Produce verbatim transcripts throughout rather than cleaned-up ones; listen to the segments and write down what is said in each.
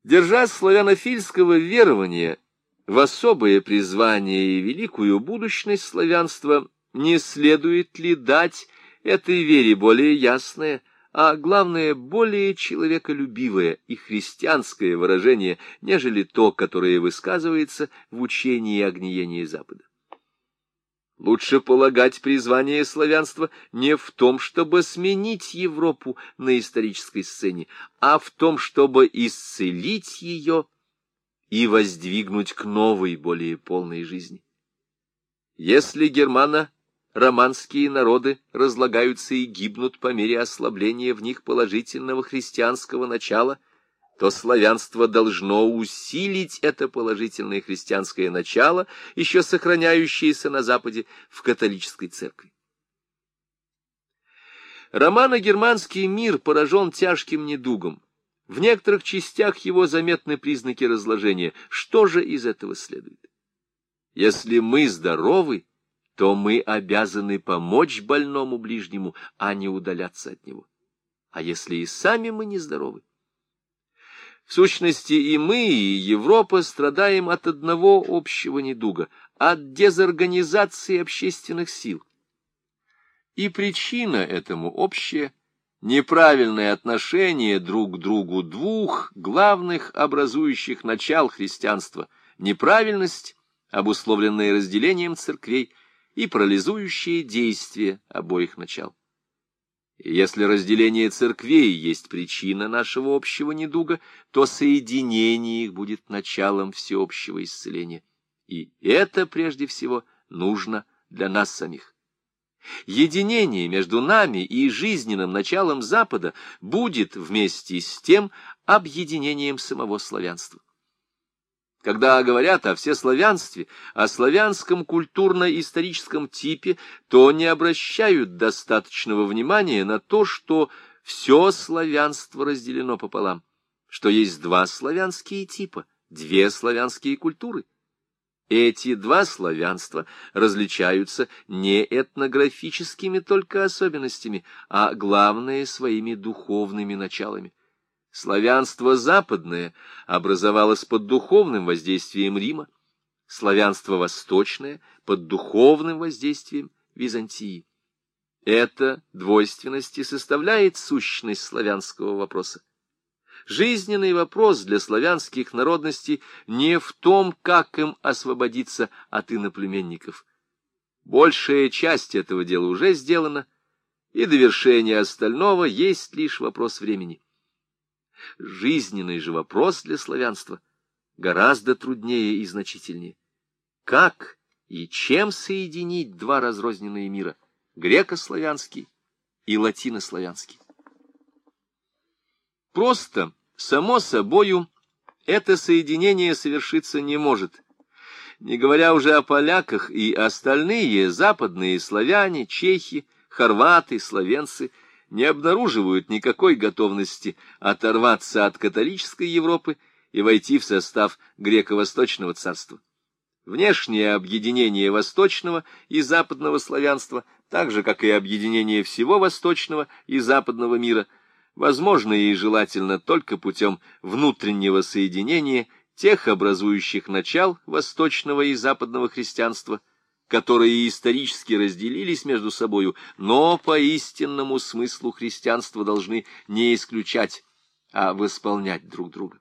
Держась славянофильского верования в особое призвание и великую будущность славянства, не следует ли дать этой вере более ясное, а главное, более человеколюбивое и христианское выражение, нежели то, которое высказывается в учении о гниении Запада? Лучше полагать призвание славянства не в том, чтобы сменить Европу на исторической сцене, а в том, чтобы исцелить ее и воздвигнуть к новой, более полной жизни. Если германо-романские народы разлагаются и гибнут по мере ослабления в них положительного христианского начала, то славянство должно усилить это положительное христианское начало, еще сохраняющееся на Западе в католической церкви. Романо-германский мир поражен тяжким недугом. В некоторых частях его заметны признаки разложения. Что же из этого следует? Если мы здоровы, то мы обязаны помочь больному ближнему, а не удаляться от него. А если и сами мы нездоровы? В сущности, и мы, и Европа страдаем от одного общего недуга, от дезорганизации общественных сил. И причина этому общая — неправильное отношение друг к другу двух главных образующих начал христианства, неправильность, обусловленная разделением церквей, и парализующие действия обоих начал. И если разделение церквей есть причина нашего общего недуга, то соединение их будет началом всеобщего исцеления. И это, прежде всего, нужно для нас самих. Единение между нами и жизненным началом Запада будет вместе с тем объединением самого славянства. Когда говорят о всеславянстве, о славянском культурно-историческом типе, то не обращают достаточного внимания на то, что все славянство разделено пополам, что есть два славянские типа, две славянские культуры. Эти два славянства различаются не этнографическими только особенностями, а главное своими духовными началами. Славянство западное образовалось под духовным воздействием Рима, славянство восточное под духовным воздействием Византии. Эта двойственность и составляет сущность славянского вопроса. Жизненный вопрос для славянских народностей не в том, как им освободиться от иноплеменников. Большая часть этого дела уже сделана, и довершение остального есть лишь вопрос времени. Жизненный же вопрос для славянства гораздо труднее и значительнее. Как и чем соединить два разрозненные мира — греко-славянский и латинославянский? Просто, само собою, это соединение совершиться не может, не говоря уже о поляках, и остальные западные славяне, чехи, хорваты, словенцы не обнаруживают никакой готовности оторваться от католической Европы и войти в состав греко-восточного царства. Внешнее объединение восточного и западного славянства, так же, как и объединение всего восточного и западного мира, возможно и желательно только путем внутреннего соединения тех образующих начал восточного и западного христианства, которые исторически разделились между собою, но по истинному смыслу христианства должны не исключать, а восполнять друг друга.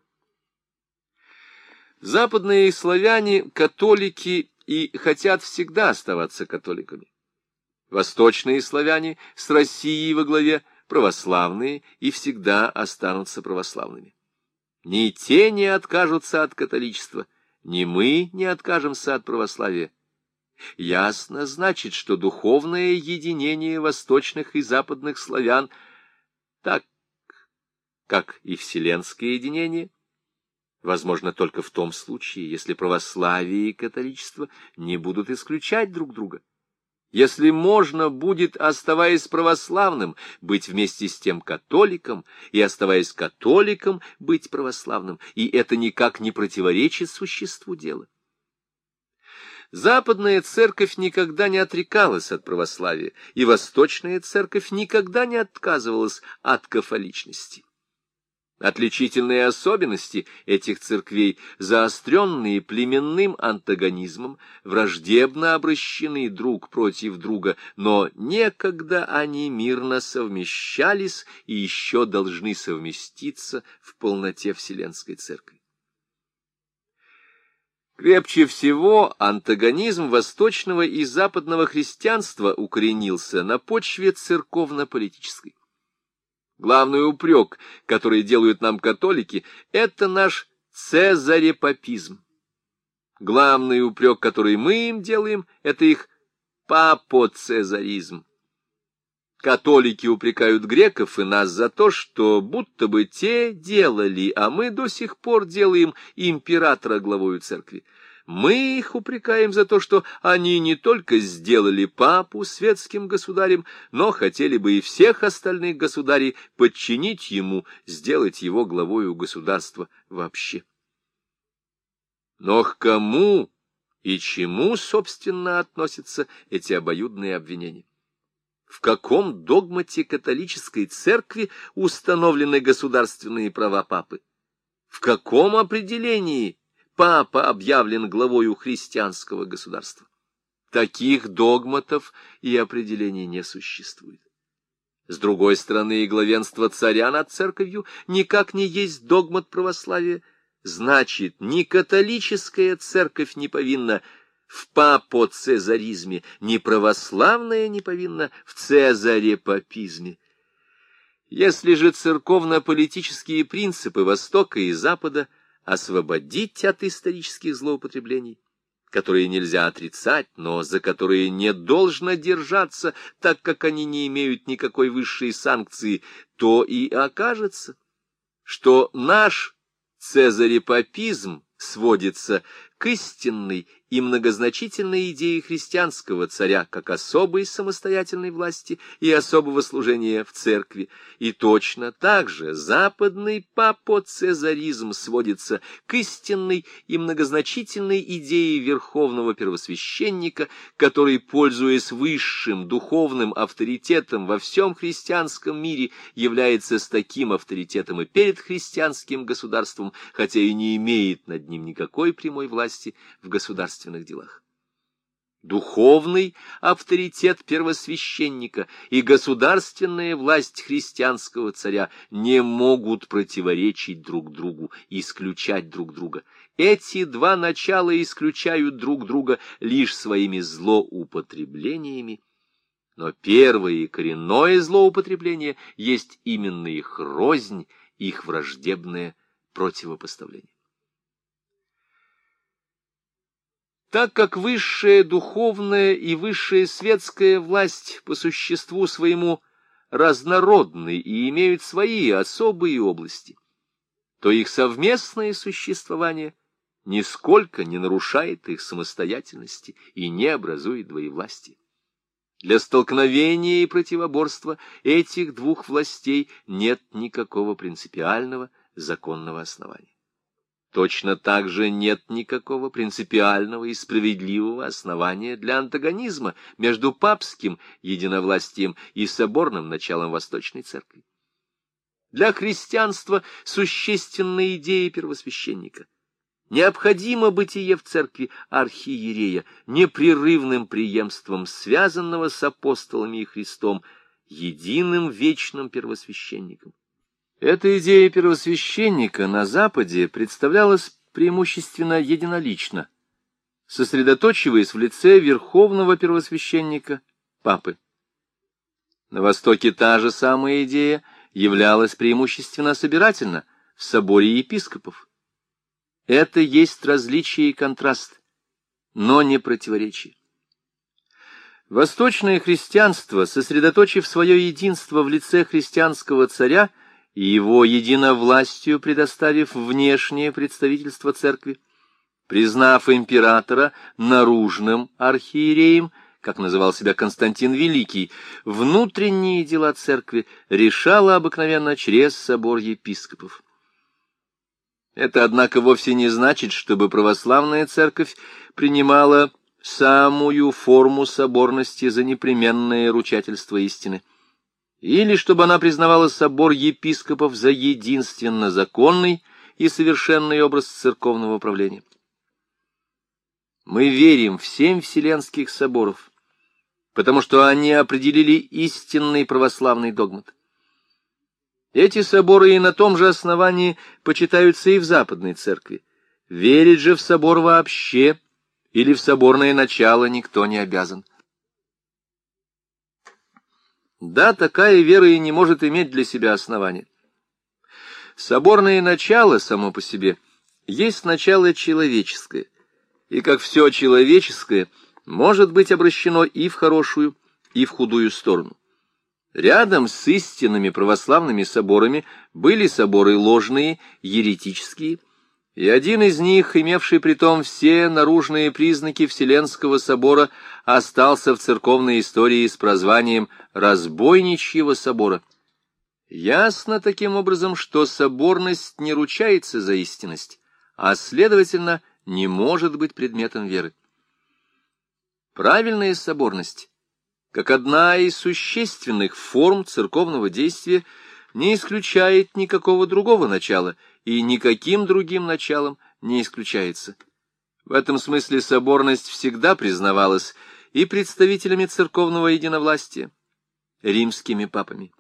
Западные славяне — католики и хотят всегда оставаться католиками. Восточные славяне с Россией во главе православные и всегда останутся православными. Ни те не откажутся от католичества, ни мы не откажемся от православия. Ясно, значит, что духовное единение восточных и западных славян, так как и вселенское единение, возможно только в том случае, если православие и католичество не будут исключать друг друга. Если можно будет, оставаясь православным, быть вместе с тем католиком, и, оставаясь католиком, быть православным, и это никак не противоречит существу дела. Западная церковь никогда не отрекалась от православия, и восточная церковь никогда не отказывалась от кафоличности. Отличительные особенности этих церквей, заостренные племенным антагонизмом, враждебно обращены друг против друга, но некогда они мирно совмещались и еще должны совместиться в полноте Вселенской Церкви. Крепче всего антагонизм восточного и западного христианства укоренился на почве церковно-политической. Главный упрек, который делают нам католики, это наш цезарепапизм. Главный упрек, который мы им делаем, это их папоцезаризм. Католики упрекают греков и нас за то, что будто бы те делали, а мы до сих пор делаем императора главою церкви. Мы их упрекаем за то, что они не только сделали папу светским государем, но хотели бы и всех остальных государей подчинить ему, сделать его главою государства вообще. Но к кому и чему, собственно, относятся эти обоюдные обвинения? В каком догмате католической церкви установлены государственные права папы? В каком определении папа объявлен главою христианского государства? Таких догматов и определений не существует. С другой стороны, и главенство царя над церковью никак не есть догмат православия. Значит, ни католическая церковь не повинна в папоцезаризме, ни православная не повинна в цезарепапизме. Если же церковно-политические принципы Востока и Запада освободить от исторических злоупотреблений, которые нельзя отрицать, но за которые не должно держаться, так как они не имеют никакой высшей санкции, то и окажется, что наш цезарепапизм сводится к истинной и многозначительной идее христианского царя как особой самостоятельной власти и особого служения в церкви, и точно так же западный папоцезаризм сводится к истинной и многозначительной идее верховного первосвященника, который, пользуясь высшим духовным авторитетом во всем христианском мире, является с таким авторитетом и перед христианским государством, хотя и не имеет над ним никакой прямой власти в государстве. Делах. Духовный авторитет первосвященника и государственная власть христианского царя не могут противоречить друг другу, исключать друг друга. Эти два начала исключают друг друга лишь своими злоупотреблениями, но первое и коренное злоупотребление есть именно их рознь, их враждебное противопоставление. Так как высшая духовная и высшая светская власть по существу своему разнородны и имеют свои особые области, то их совместное существование нисколько не нарушает их самостоятельности и не образует двоевластия. Для столкновения и противоборства этих двух властей нет никакого принципиального законного основания. Точно так же нет никакого принципиального и справедливого основания для антагонизма между папским единовластием и соборным началом Восточной Церкви. Для христианства существенна идея первосвященника. Необходимо бытие в церкви архиерея, непрерывным преемством связанного с апостолами и Христом, единым вечным первосвященником. Эта идея первосвященника на Западе представлялась преимущественно единолично, сосредоточиваясь в лице верховного первосвященника Папы. На Востоке та же самая идея являлась преимущественно собирательно в соборе епископов. Это есть различие и контраст, но не противоречие. Восточное христианство, сосредоточив свое единство в лице христианского царя, и его единовластию предоставив внешнее представительство церкви, признав императора наружным архиереем, как называл себя Константин Великий, внутренние дела церкви решала обыкновенно через собор епископов. Это, однако, вовсе не значит, чтобы православная церковь принимала самую форму соборности за непременное ручательство истины. или чтобы она признавала собор епископов за единственно законный и совершенный образ церковного управления. Мы верим в семь вселенских соборов, потому что они определили истинный православный догмат. Эти соборы и на том же основании почитаются и в Западной Церкви. Верить же в собор вообще или в соборное начало никто не обязан. Да, такая вера и не может иметь для себя основания. Соборное начало само по себе есть начало человеческое, и как все человеческое может быть обращено и в хорошую, и в худую сторону. Рядом с истинными православными соборами были соборы ложные, еретические, и один из них, имевший притом все наружные признаки Вселенского собора, остался в церковной истории с прозванием «Разбойничьего собора». Ясно таким образом, что соборность не ручается за истинность, а, следовательно, не может быть предметом веры. Правильная соборность, как одна из существенных форм церковного действия, не исключает никакого другого начала и никаким другим началом не исключается. В этом смысле соборность всегда признавалась и представителями церковного единовластия, римскими папами.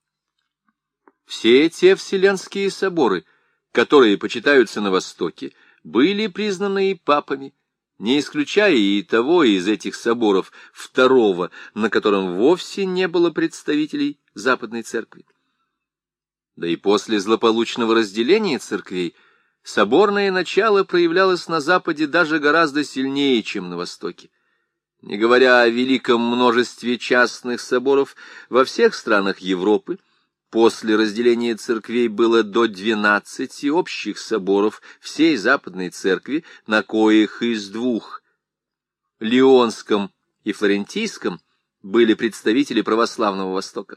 Все те вселенские соборы, которые почитаются на Востоке, были признаны и папами, не исключая и того из этих соборов, второго, на котором вовсе не было представителей Западной Церкви. Да и после злополучного разделения церквей соборное начало проявлялось на Западе даже гораздо сильнее, чем на Востоке. Не говоря о великом множестве частных соборов, во всех странах Европы после разделения церквей было до двенадцати общих соборов всей Западной Церкви, на коих из двух, Лионском и Флорентийском, были представители православного Востока.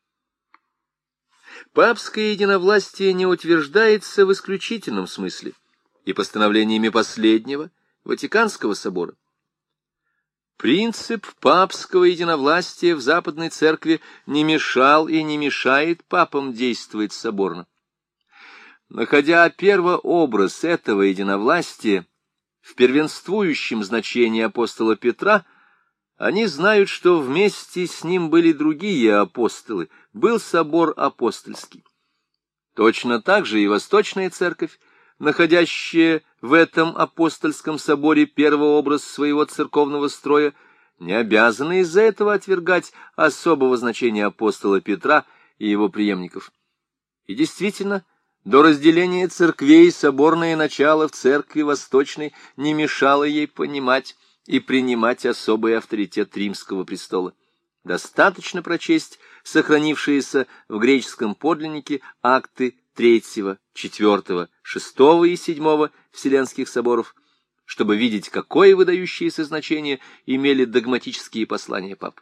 Папское единовластие не утверждается в исключительном смысле и постановлениями последнего Ватиканского собора. Принцип папского единовластия в Западной Церкви не мешал и не мешает папам действовать соборно. Находя первообраз этого единовластия в первенствующем значении апостола Петра, они знают, что вместе с ним были другие апостолы, был собор апостольский. Точно так же и Восточная Церковь, находящая в этом апостольском соборе первый образ своего церковного строя, не обязана из-за этого отвергать особого значения апостола Петра и его преемников. И действительно, до разделения церквей соборное начало в церкви Восточной не мешало ей понимать и принимать особый авторитет Римского престола. Достаточно прочесть сохранившиеся в греческом подлиннике акты третьего, четвертого, шестого и седьмого Вселенских соборов, чтобы видеть, какое выдающееся значение имели догматические послания пап.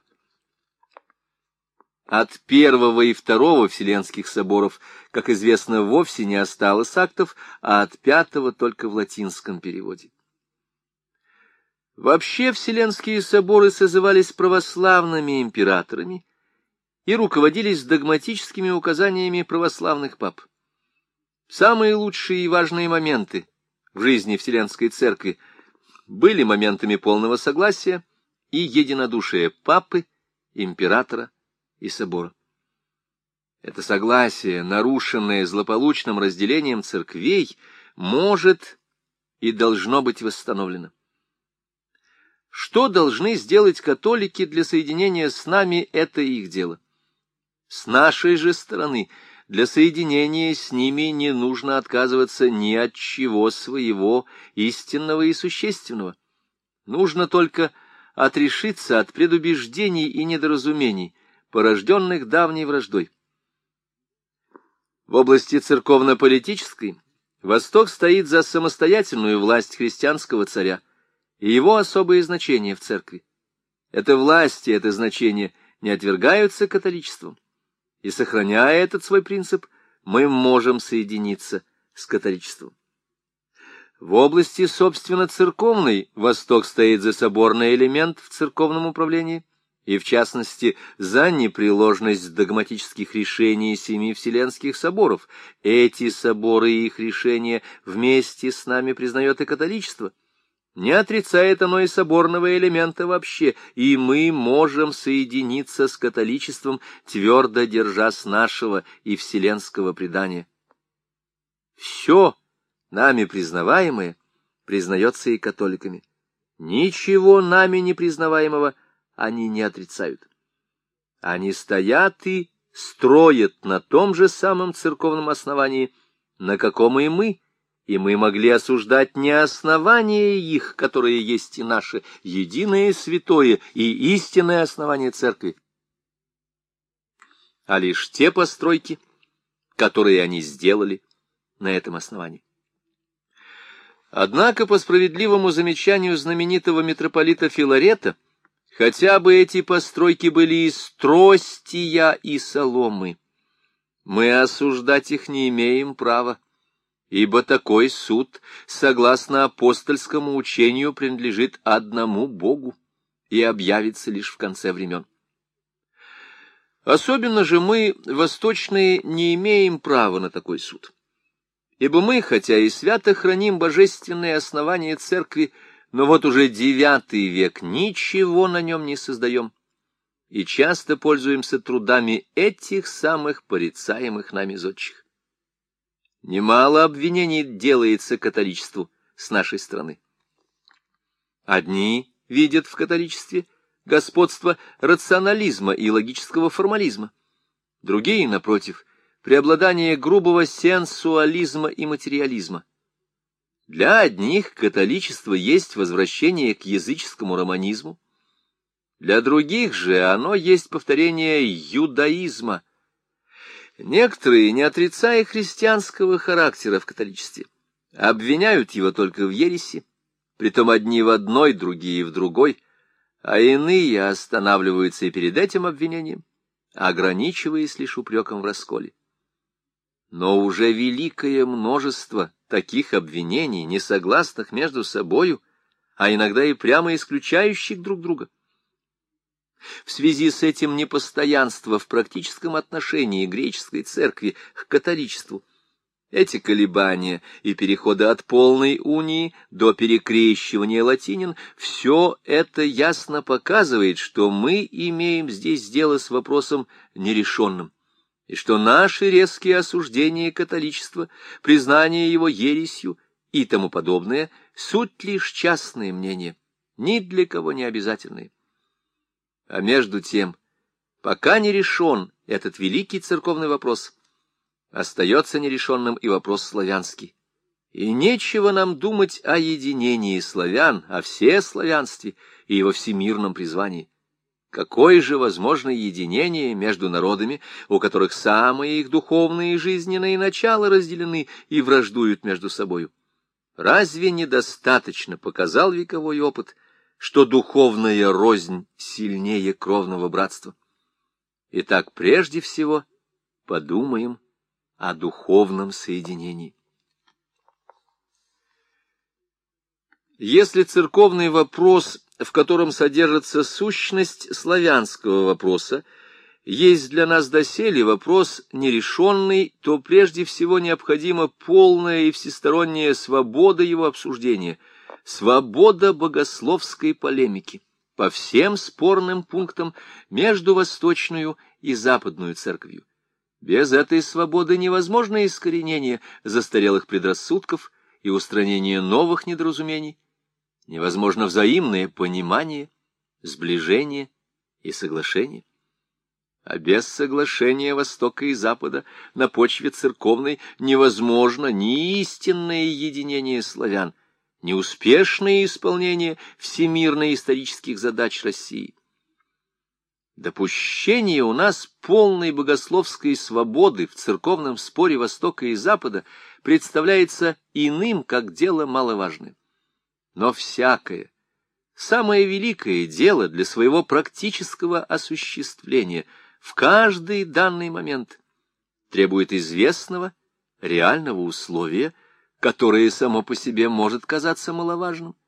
От первого и второго Вселенских соборов, как известно, вовсе не осталось актов, а от пятого только в латинском переводе. Вообще Вселенские соборы созывались православными императорами и руководились догматическими указаниями православных пап. Самые лучшие и важные моменты в жизни Вселенской Церкви были моментами полного согласия и единодушия папы, императора и собора. Это согласие, нарушенное злополучным разделением церквей, может и должно быть восстановлено. Что должны сделать католики для соединения с нами, это их дело. С нашей же стороны для соединения с ними не нужно отказываться ни от чего своего истинного и существенного. Нужно только отрешиться от предубеждений и недоразумений, порожденных давней враждой. В области церковно-политической Восток стоит за самостоятельную власть христианского царя и его особое значение в церкви. Эта власть и это значение не отвергаются католичеством. И, сохраняя этот свой принцип, мы можем соединиться с католичеством. В области, собственно, церковной Восток стоит за соборный элемент в церковном управлении и, в частности, за непреложность догматических решений семи Вселенских соборов. Эти соборы и их решения вместе с нами признает и католичество. Не отрицает оно и соборного элемента вообще, и мы можем соединиться с католичеством, твердо держась нашего и вселенского предания. Все нами признаваемое признается и католиками. Ничего нами не признаваемого они не отрицают. Они стоят и строят на том же самом церковном основании, на каком и мы, и мы могли осуждать не основание их, которое есть и наше, единое святое и истинное основание церкви, а лишь те постройки, которые они сделали на этом основании. Однако, по справедливому замечанию знаменитого митрополита Филарета, хотя бы эти постройки были из тростия и соломы, мы осуждать их не имеем права, ибо такой суд, согласно апостольскому учению, принадлежит одному Богу и объявится лишь в конце времен. Особенно же мы, восточные, не имеем права на такой суд, ибо мы, хотя и свято храним божественные основания церкви, но вот уже девятый век ничего на нем не создаем, и часто пользуемся трудами этих самых порицаемых нами зодчих. Немало обвинений делается католичеству с нашей стороны. Одни видят в католичестве господство рационализма и логического формализма, другие, напротив, преобладание грубого сенсуализма и материализма. Для одних католичество есть возвращение к языческому романизму, для других же оно есть повторение юдаизма. Некоторые, не отрицая христианского характера в католичестве, обвиняют его только в ереси, притом одни в одной, другие в другой, а иные останавливаются и перед этим обвинением, ограничиваясь лишь упреком в расколе. Но уже великое множество таких обвинений, несогласных между собою, а иногда и прямо исключающих друг друга. В связи с этим непостоянство в практическом отношении греческой церкви к католичеству, эти колебания и переходы от полной унии до перекрещивания латинин, все это ясно показывает, что мы имеем здесь дело с вопросом нерешенным, и что наши резкие осуждения католичества, признание его ересью и тому подобное, суть лишь частные мнения, ни для кого не обязательные. А между тем, пока не решен этот великий церковный вопрос, остается нерешенным и вопрос славянский. И нечего нам думать о единении славян, о всеславянстве и его всемирном призвании. Какое же возможно единение между народами, у которых самые их духовные и жизненные начала разделены и враждуют между собою? Разве недостаточно показал вековой опыт, что духовная рознь сильнее кровного братства? Итак, прежде всего подумаем о духовном соединении. Если церковный вопрос, в котором содержится сущность славянского вопроса, есть для нас доселе вопрос нерешенный, то прежде всего необходима полная и всесторонняя свобода его обсуждения, свобода богословской полемики по всем спорным пунктам между восточную и западную церковью. Без этой свободы невозможно искоренение застарелых предрассудков и устранение новых недоразумений, невозможно взаимное понимание, сближение и соглашение. А без соглашения Востока и Запада на почве церковной невозможно ни истинное единение славян, ни успешное исполнение всемирно-исторических задач России. Допущение у нас полной богословской свободы в церковном споре Востока и Запада представляется иным, как дело маловажное. Но всякое, самое великое дело для своего практического осуществления в каждый данный момент требует известного, реального условия, которое само по себе может казаться маловажным,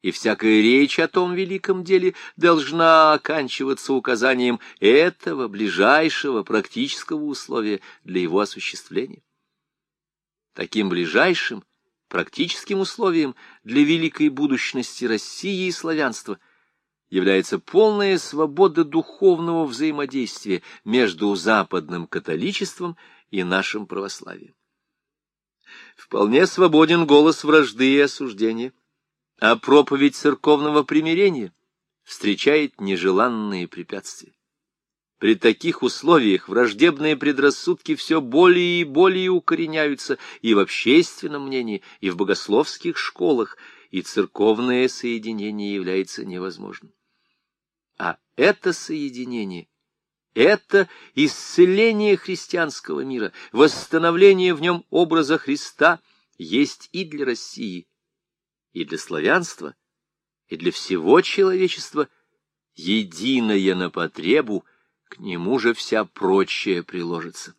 и всякая речь о том великом деле должна оканчиваться указанием этого ближайшего практического условия для его осуществления. Таким ближайшим практическим условием для великой будущности России и славянства является полная свобода духовного взаимодействия между западным католичеством и нашим православием. Вполне свободен голос вражды и осуждения, а проповедь церковного примирения встречает нежеланные препятствия. При таких условиях враждебные предрассудки все более и более укореняются и в общественном мнении, и в богословских школах, и церковное соединение является невозможным. А это соединение, это исцеление христианского мира, восстановление в нем образа Христа есть и для России, и для славянства, и для всего человечества единое на потребу, к нему же вся прочая приложится.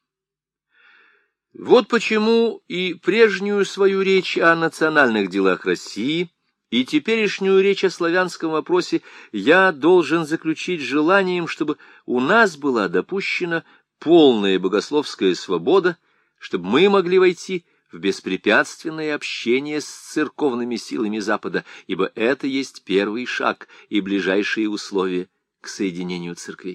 Вот почему и прежнюю свою речь о национальных делах России, и теперешнюю речь о славянском вопросе я должен заключить желанием, чтобы у нас была допущена полная богословская свобода, чтобы мы могли войти в беспрепятственное общение с церковными силами Запада, ибо это есть первый шаг и ближайшие условия к соединению церквей.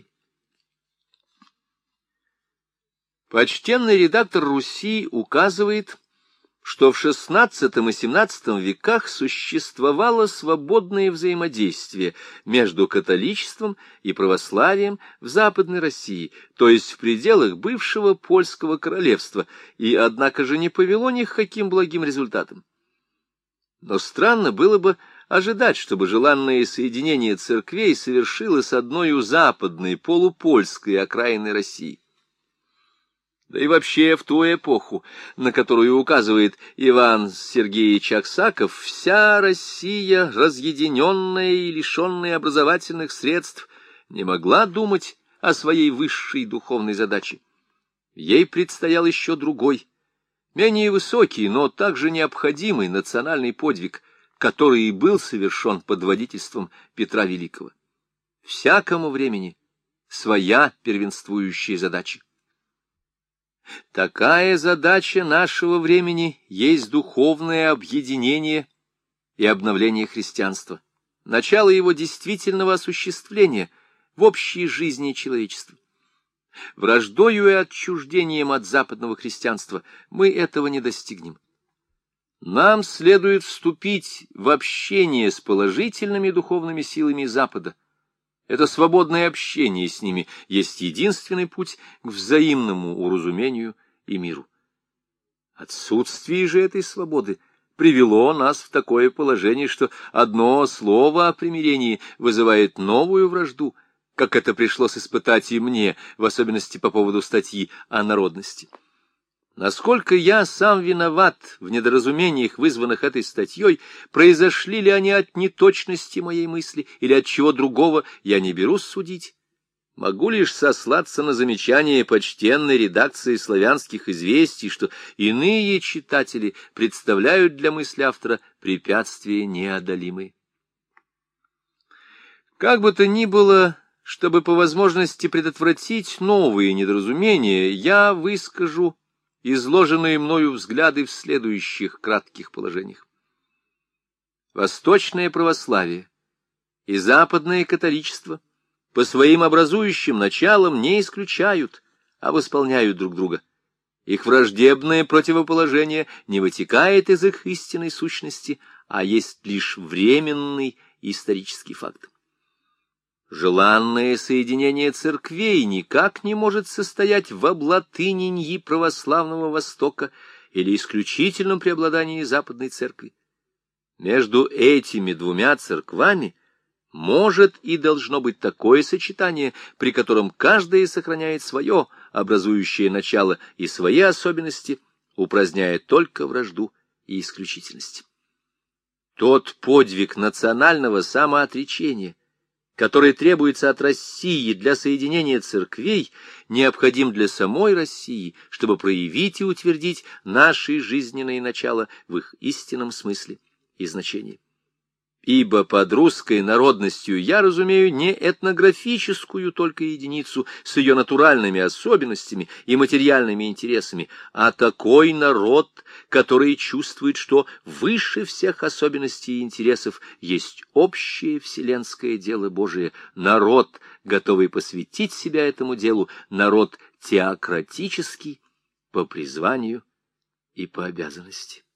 Почтенный редактор Руси указывает, что в шестнадцатом и семнадцатом веках существовало свободное взаимодействие между католичеством и православием в Западной России, то есть в пределах бывшего польского королевства, и, однако же, не повело ни к каким благим результатам. Но странно было бы ожидать, чтобы желанное соединение церквей совершилось одною западной полупольской окраиной России. Да и вообще в ту эпоху, на которую указывает Иван Сергеевич Аксаков, вся Россия, разъединенная и лишенная образовательных средств, не могла думать о своей высшей духовной задаче. Ей предстоял еще другой, менее высокий, но также необходимый национальный подвиг, который и был совершен под водительством Петра Великого. Всякому времени своя первенствующая задача. Такая задача нашего времени есть духовное объединение и обновление христианства, начало его действительного осуществления в общей жизни человечества. Враждою и отчуждением от западного христианства мы этого не достигнем. Нам следует вступить в общение с положительными духовными силами Запада. Это свободное общение с ними есть единственный путь к взаимному уразумению и миру. Отсутствие же этой свободы привело нас в такое положение, что одно слово о примирении вызывает новую вражду, как это пришлось испытать и мне, в особенности по поводу статьи о народности. Насколько я сам виноват в недоразумениях, вызванных этой статьей, произошли ли они от неточности моей мысли или от чего другого, я не берусь судить. Могу лишь сослаться на замечание почтенной редакции «Славянских известий», что иные читатели представляют для мысли автора препятствия неодолимые. Как бы то ни было, чтобы по возможности предотвратить новые недоразумения, я выскажу изложенные мною взгляды в следующих кратких положениях. Восточное православие и западное католичество по своим образующим началам не исключают, а восполняют друг друга. Их враждебное противоположение не вытекает из их истинной сущности, а есть лишь временный исторический факт. Желанное соединение церквей никак не может состоять в облатыненьи православного Востока или исключительном преобладании Западной Церкви. Между этими двумя церквами может и должно быть такое сочетание, при котором каждая сохраняет свое образующее начало и свои особенности, упраздняя только вражду и исключительность. Тот подвиг национального самоотречения, который требуется от России для соединения церквей, необходим для самой России, чтобы проявить и утвердить наши жизненные начала в их истинном смысле и значении. ибо под русской народностью я разумею не этнографическую только единицу с ее натуральными особенностями и материальными интересами, а такой народ, который чувствует, что выше всех особенностей и интересов есть общее вселенское дело Божие, народ, готовый посвятить себя этому делу, народ теократический по призванию и по обязанности.